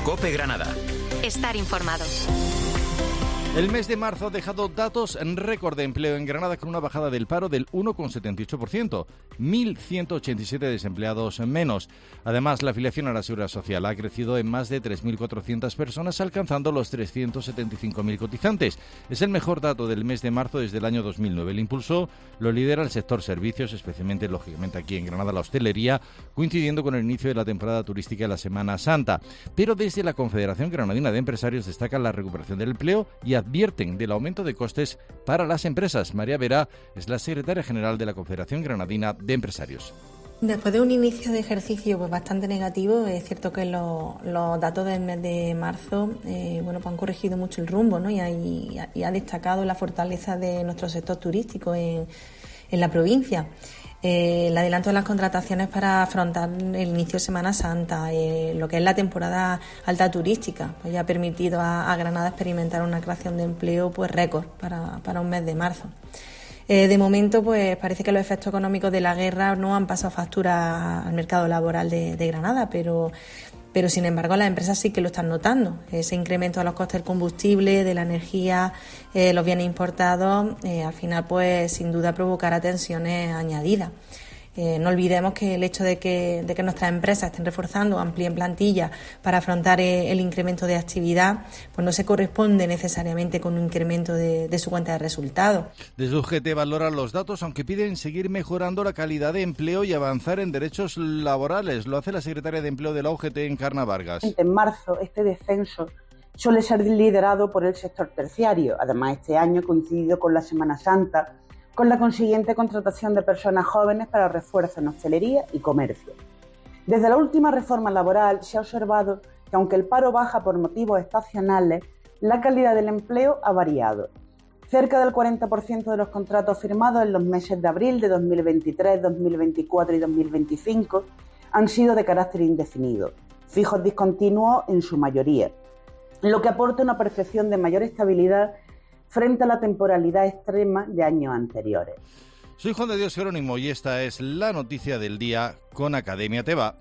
COPE Granada. Estar informado. El mes de marzo ha dejado datos en récord de empleo en Granada con una bajada del paro del 1,78%, 1.187 desempleados menos. Además, la afiliación a la Seguridad Social ha crecido en más de 3.400 personas, alcanzando los 375.000 cotizantes. Es el mejor dato del mes de marzo desde el año 2009. El impulso lo lidera el sector servicios, especialmente, lógicamente, aquí en Granada, la hostelería, coincidiendo con el inicio de la temporada turística de la Semana Santa. Pero desde la Confederación Granadina de Empresarios destacan la recuperación del empleo y advierten del aumento de costes para las empresas. María Vera es la secretaria general de la Confederación Granadina de Empresarios. Después de un inicio de ejercicio bastante negativo, es cierto que los datos del mes de marzo han corregido mucho el rumbo, ¿no? y ha destacado la fortaleza de nuestro sector turístico en la provincia. El adelanto de las contrataciones para afrontar el inicio de Semana Santa, lo que es la temporada alta turística, pues ya ha permitido a Granada experimentar una creación de empleo pues récord para un mes de marzo. De momento, pues parece que los efectos económicos de la guerra no han pasado factura al mercado laboral de Granada, pero sin embargo las empresas sí que lo están notando. Ese incremento de los costes del combustible, de la energía, los bienes importados, al final pues sin duda provocará tensiones añadidas. No olvidemos que el hecho de que nuestras empresas estén reforzando, amplíen plantilla para afrontar el incremento de actividad, pues no se corresponde necesariamente con un incremento de su cuenta de resultados. Desde UGT valoran los datos, aunque piden seguir mejorando la calidad de empleo y avanzar en derechos laborales. Lo hace la secretaria de Empleo de la UGT, Encarna Vargas. En marzo, este descenso suele ser liderado por el sector terciario. Además, este año coincidido con la Semana Santa, con la consiguiente contratación de personas jóvenes para refuerzo en hostelería y comercio. Desde la última reforma laboral se ha observado que aunque el paro baja por motivos estacionales, la calidad del empleo ha variado. Cerca del 40% de los contratos firmados en los meses de abril de 2023, 2024 y 2025 han sido de carácter indefinido, fijos discontinuos en su mayoría, lo que aporta una percepción de mayor estabilidad frente a la temporalidad extrema de años anteriores. Soy Juan de Dios Jerónimo y esta es la noticia del día con Academia Teva.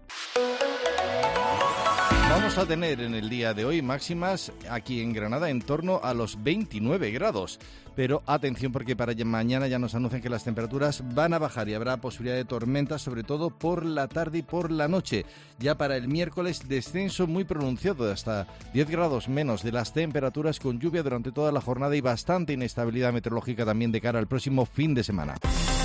Vamos a tener en el día de hoy máximas aquí en Granada en torno a los 29 grados. Pero atención porque para mañana ya nos anuncian que las temperaturas van a bajar y habrá posibilidad de tormentas, sobre todo por la tarde y por la noche. Ya para el miércoles descenso muy pronunciado de hasta 10 grados menos de las temperaturas, con lluvia durante toda la jornada y bastante inestabilidad meteorológica también de cara al próximo fin de semana.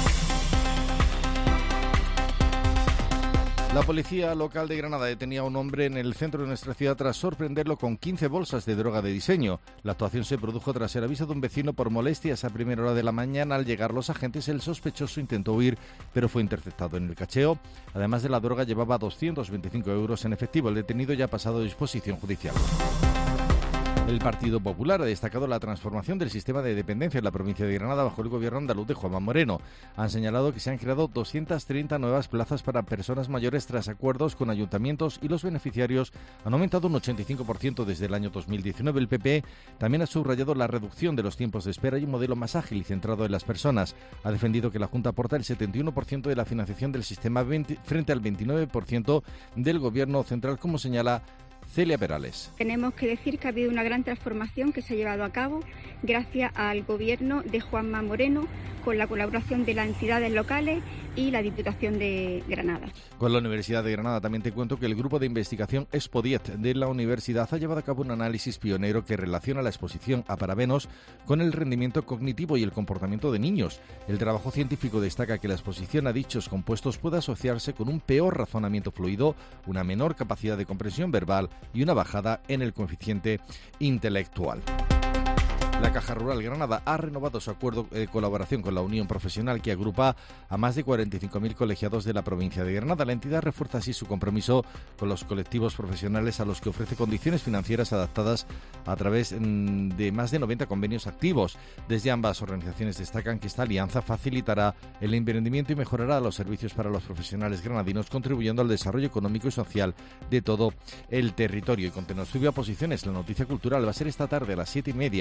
La policía local de Granada detenía a un hombre en el centro de nuestra ciudad tras sorprenderlo con 15 bolsas de droga de diseño. La actuación se produjo tras el aviso de un vecino por molestias a primera hora de la mañana. Al llegar los agentes, el sospechoso intentó huir, pero fue interceptado en el cacheo. Además de la droga, llevaba 225 euros en efectivo. El detenido ya ha pasado a disposición judicial. El Partido Popular ha destacado la transformación del sistema de dependencia en la provincia de Granada bajo el gobierno andaluz de Juanma Moreno. Han señalado que se han creado 230 nuevas plazas para personas mayores tras acuerdos con ayuntamientos y los beneficiarios han aumentado un 85% desde el año 2019. El PP también ha subrayado la reducción de los tiempos de espera y un modelo más ágil y centrado en las personas. Ha defendido que la Junta aporta el 71% de la financiación del sistema frente al 29% del gobierno central, como señala Celia Perales. Tenemos que decir que ha habido una gran transformación que se ha llevado a cabo gracias al gobierno de Juanma Moreno, con la colaboración de las entidades locales y la Diputación de Granada. Con la Universidad de Granada también te cuento que el grupo de investigación Expodiet de la universidad ha llevado a cabo un análisis pionero que relaciona la exposición a parabenos con el rendimiento cognitivo y el comportamiento de niños. El trabajo científico destaca que la exposición a dichos compuestos puede asociarse con un peor razonamiento fluido, una menor capacidad de comprensión verbal y una bajada en el coeficiente intelectual. La Caja Rural Granada ha renovado su acuerdo de colaboración con la Unión Profesional, que agrupa a más de 45.000 colegiados de la provincia de Granada. La entidad refuerza así su compromiso con los colectivos profesionales a los que ofrece condiciones financieras adaptadas a través de más de 90 convenios activos. Desde ambas organizaciones destacan que esta alianza facilitará el emprendimiento y mejorará los servicios para los profesionales granadinos, contribuyendo al desarrollo económico y social de todo el territorio. Y con Tenor Sube a Posiciones, la noticia cultural va a ser esta tarde a las 7:30.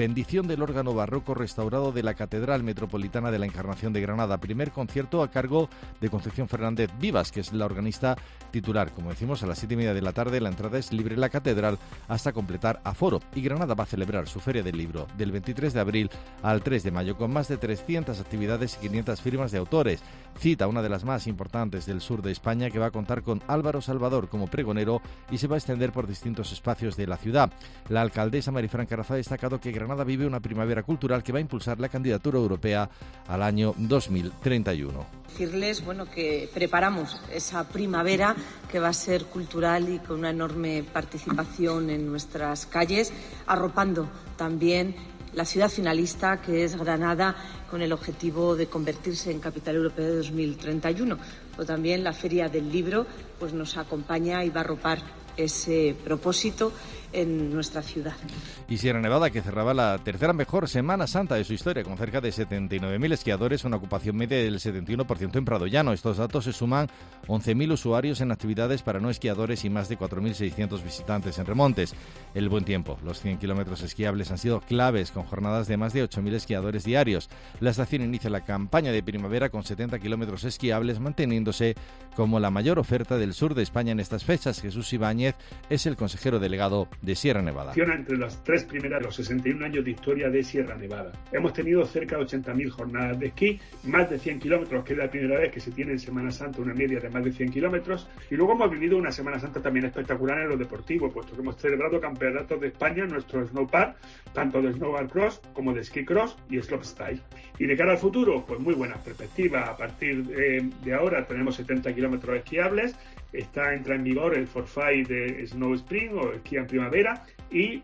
bendición del órgano barroco restaurado de la Catedral Metropolitana de la Encarnación de Granada. Primer concierto a cargo de Concepción Fernández Vivas, que es la organista titular. Como decimos, a las 7:30 de la tarde la entrada es libre en la catedral hasta completar aforo. Y Granada va a celebrar su Feria del Libro del 23 de abril al 3 de mayo con más de 300 actividades y 500 firmas de autores. Cita una de las más importantes del sur de España, que va a contar con Álvaro Salvador como pregonero y se va a extender por distintos espacios de la ciudad. La alcaldesa Marifran Carazo ha destacado que Granada vive una primavera cultural que va a impulsar la candidatura europea al año 2031. Decirles, que preparamos esa primavera que va a ser cultural y con una enorme participación en nuestras calles, arropando también la ciudad finalista, que es Granada, con el objetivo de convertirse en capital europea de 2031. Pero también la Feria del Libro nos acompaña y va a arropar ese propósito en nuestra ciudad. Y Sierra Nevada, que cerraba la tercera mejor Semana Santa de su historia, con cerca de 79.000 esquiadores, una ocupación media del 71% en Prado Llano. Estos datos se suman 11.000 usuarios en actividades para no esquiadores y más de 4.600 visitantes en remontes. El buen tiempo, los 100 kilómetros esquiables han sido claves, con jornadas de más de 8.000 esquiadores diarios. La estación inicia la campaña de primavera con 70 kilómetros esquiables, manteniéndose como la mayor oferta del sur de España en estas fechas. Jesús Ibáñez es el consejero delegado de Sierra Nevada. Entre las tres primeras, los 61 años de historia de Sierra Nevada. Hemos tenido cerca de 80.000 jornadas de esquí, más de 100 kilómetros, que es la primera vez que se tiene en Semana Santa una media de más de 100 kilómetros. Y luego hemos vivido una Semana Santa también espectacular en lo deportivo, puesto que hemos celebrado campeonatos de España en nuestro snowpark, tanto de snowboard cross como de ski cross y slopestyle. Y de cara al futuro, pues muy buenas perspectivas. A partir de ahora tenemos 70 kilómetros esquiables. Entra en vigor el forfait de Snow Spring o esquí en primavera y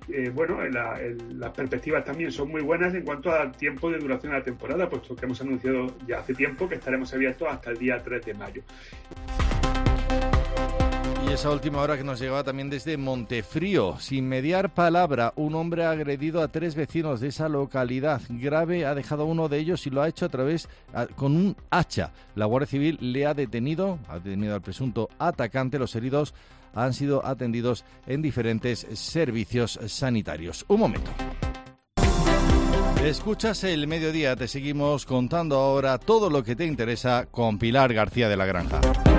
las perspectivas también son muy buenas en cuanto al tiempo de duración de la temporada, puesto que hemos anunciado ya hace tiempo que estaremos abiertos hasta el día 3 de mayo. Y esa última hora que nos llegaba también desde Montefrío. Sin mediar palabra, un hombre ha agredido a 3 vecinos de esa localidad. Grave ha dejado a uno de ellos y lo ha hecho con un hacha. La Guardia Civil le ha detenido al presunto atacante. Los heridos han sido atendidos en diferentes servicios sanitarios. Un momento. Escuchas El Mediodía. Te seguimos contando ahora todo lo que te interesa con Pilar García de la Granja.